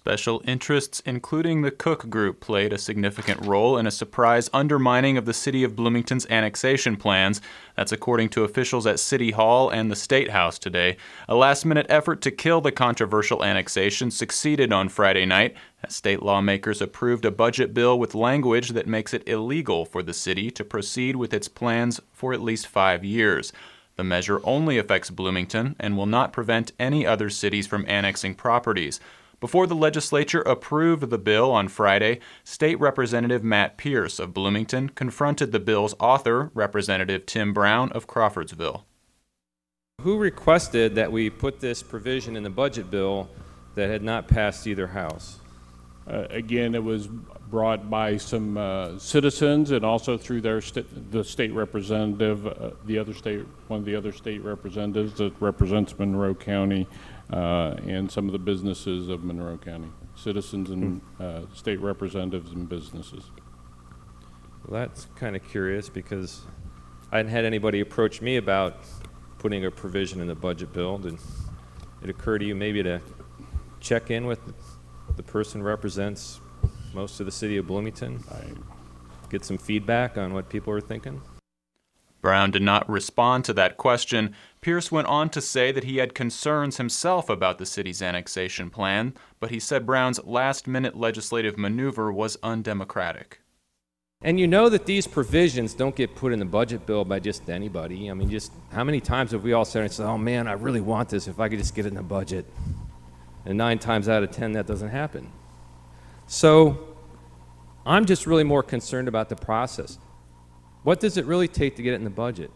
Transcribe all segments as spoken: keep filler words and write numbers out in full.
Special interests, including the Cook Group, played a significant role in a surprise undermining of the City of Bloomington's annexation plans. That's according to officials at City Hall and the State House today. A last-minute effort to kill the controversial annexation succeeded on Friday night, as state lawmakers approved a budget bill with language that makes it illegal for the city to proceed with its plans for at least five years. The measure only affects Bloomington and will not prevent any other cities from annexing properties. Before the legislature approved the bill on Friday, State Representative Matt Pierce of Bloomington confronted the bill's author, Representative Tim Brown of Crawfordsville. Who requested that we put this provision in the budget bill that had not passed either house? Uh, again, it was brought by some uh, citizens and also through their st- the state representative, uh, the other state, one of the other state representatives that represents Monroe County, uh, and some of the businesses of Monroe County, citizens and uh, state representatives and businesses. Well, that's kind of curious because I hadn't had anybody approach me about putting a provision in the budget bill. Did it occur to you maybe to check in with the person who represents most of the city of Bloomington, get some feedback on what people are thinking? Brown did not respond to that question. Pierce went on to say that he had concerns himself about the city's annexation plan, but he said Brown's last-minute legislative maneuver was undemocratic. And you know that these provisions don't get put in the budget bill by just anybody. I mean, just how many times have we all said, oh man, I really want this if I could just get it in the budget? And nine times out of ten, that doesn't happen. So I'm just really more concerned about the process. What does it really take to get it in the budget?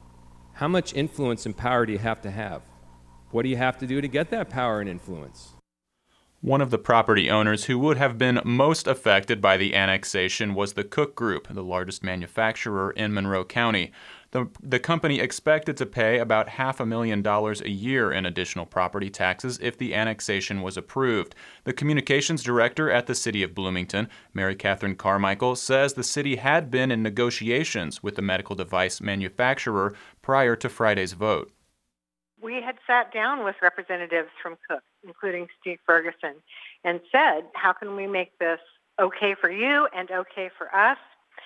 How much influence and power do you have to have? What do you have to do to get that power and influence? One of the property owners who would have been most affected by the annexation was the Cook Group, the largest manufacturer in Monroe County. The, the company expected to pay about half a million dollars a year in additional property taxes if the annexation was approved. The communications director at the City of Bloomington, Mary Catherine Carmichael, says the city had been in negotiations with the medical device manufacturer prior to Friday's vote. We had sat down with representatives from Cook, including Steve Ferguson, and said, how can we make this okay for you and okay for us?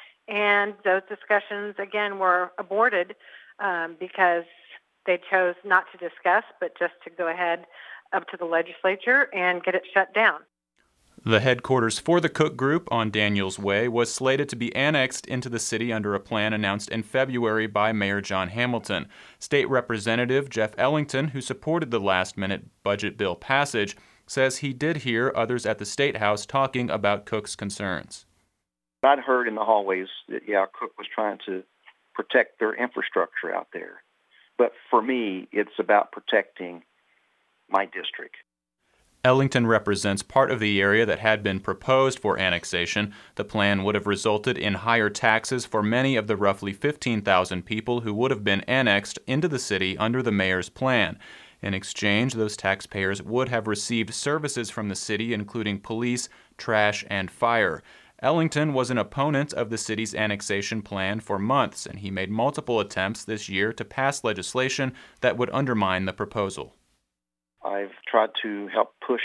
And those discussions, again, were aborted um, because they chose not to discuss, but just to go ahead up to the legislature and get it shut down. The headquarters for the Cook Group on Daniels Way was slated to be annexed into the city under a plan announced in February by Mayor John Hamilton. State Representative Jeff Ellington, who supported the last-minute budget bill passage, says he did hear others at the State House talking about Cook's concerns. I'd heard in the hallways that, yeah, Cook was trying to protect their infrastructure out there. But for me, it's about protecting my district. Ellington represents part of the area that had been proposed for annexation. The plan would have resulted in higher taxes for many of the roughly fifteen thousand people who would have been annexed into the city under the mayor's plan. In exchange, those taxpayers would have received services from the city, including police, trash, and fire. Ellington was an opponent of the city's annexation plan for months, and he made multiple attempts this year to pass legislation that would undermine the proposal. I've tried to help push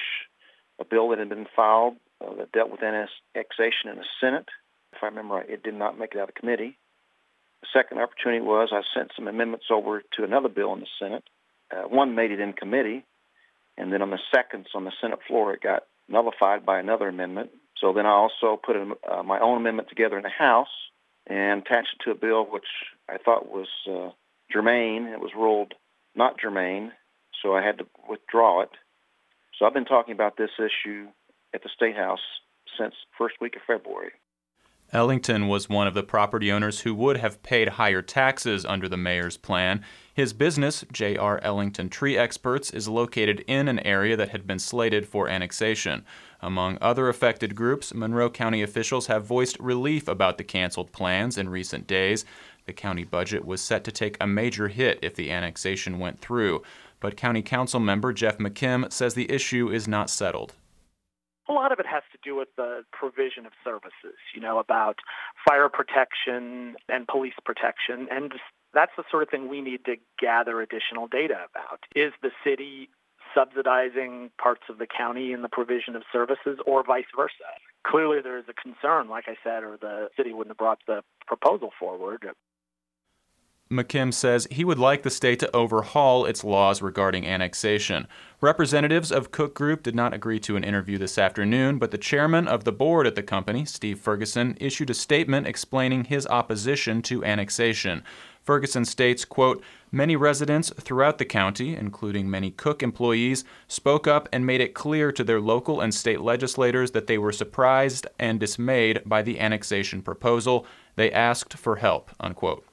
a bill that had been filed uh, that dealt with annexation in the Senate. If I remember right, it did not make it out of committee. The second opportunity was I sent some amendments over to another bill in the Senate. Uh, one made it in committee, and then on the second, on the Senate floor, it got nullified by another amendment. So then I also put a, uh, my own amendment together in the House and attached it to a bill which I thought was uh, germane. It was ruled not germane, so I had to withdraw it. So I've been talking about this issue at the State House since first week of February. Ellington was one of the property owners who would have paid higher taxes under the mayor's plan. His business, J R Ellington Tree Experts, is located in an area that had been slated for annexation. Among other affected groups, Monroe County officials have voiced relief about the canceled plans in recent days. The county budget was set to take a major hit if the annexation went through, but County Council member Jeff McKim says the issue is not settled. A lot of it has to do with the provision of services, you know, about fire protection and police protection. And that's the sort of thing we need to gather additional data about. Is the city subsidizing parts of the county in the provision of services or vice versa. Clearly there is a concern, like I said, or the city wouldn't have brought the proposal forward. McKim says he would like the state to overhaul its laws regarding annexation. Representatives of Cook Group did not agree to an interview this afternoon, but the chairman of the board at the company, Steve Ferguson, issued a statement explaining his opposition to annexation. Ferguson states, quote, "Many residents throughout the county, including many Cook employees, spoke up and made it clear to their local and state legislators that they were surprised and dismayed by the annexation proposal. They asked for help," unquote.